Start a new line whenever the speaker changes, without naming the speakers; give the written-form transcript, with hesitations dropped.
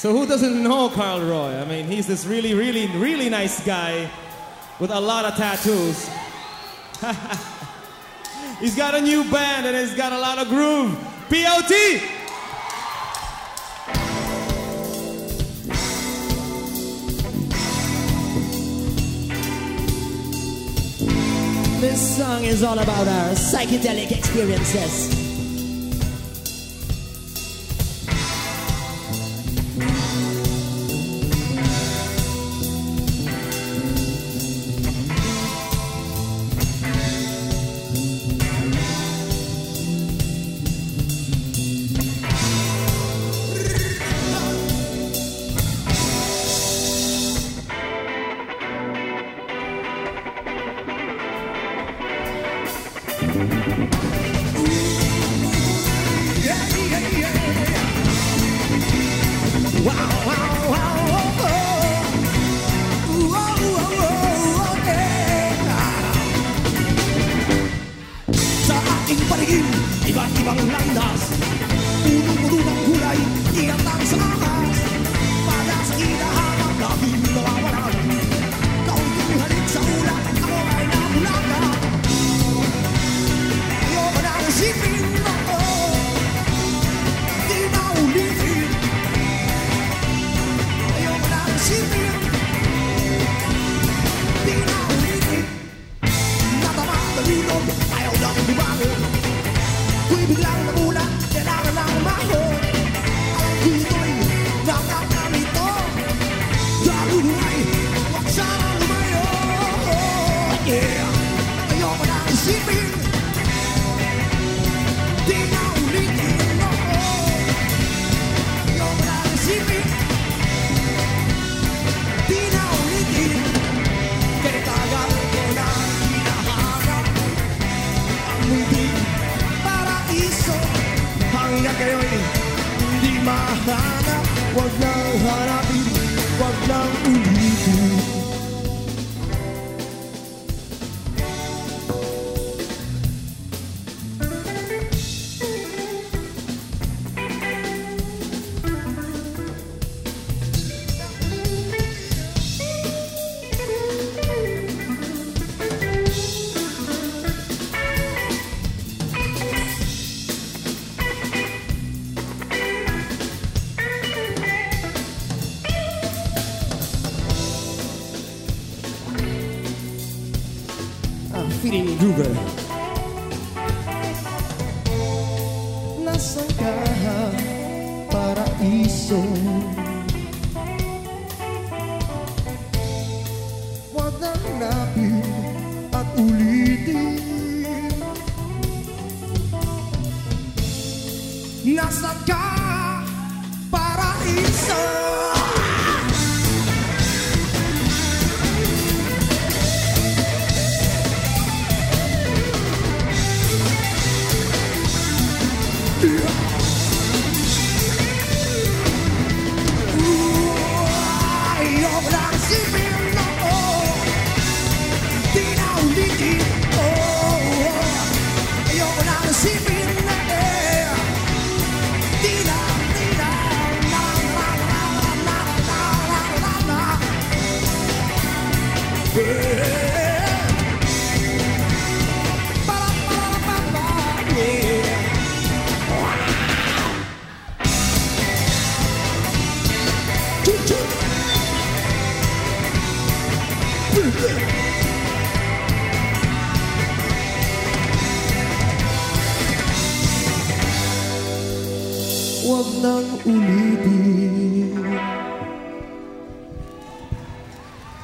So who doesn't know Carl Roy? I mean, he's this really, really, really nice guy with a lot of tattoos. He's got a new band and he's got a lot of groove. P.O.T.
This song is all about our psychedelic experiences.
Ibang landas, punong-puno ng gulay, igatang sa angas. Pada sa hinahanap na binawawalan, kaunting halik sa ulan, ako ay nabulagan. Ayoko na isipin ako, di na ulitin. Ayoko na isipin, di na ulitin. Natama ng ilog, ayaw lang bumangon. Ku'y biglang namula, kailangan lang umahon. Alam ko ito'y nakakalito. Daluhay, huwag sanang lumayo. Yeah, ayoko na isipin, di na ulitin. Ayoko na isipin, di na ulitin. Kaya tagal ko na hinahanap ang munting paraiso. Hanggang kayo'y hindi mahanap, huwag nang hanapin, huwag nang ulitin.
Feeling Google.
Nasaan ka, paraiso? Huwag nang hanapin at ulitin. Nasaan ka, paraiso? Ayoko na isipin ako, di na ulitin. Ayoko na isipin na di na, na, Huwag nang ulitin.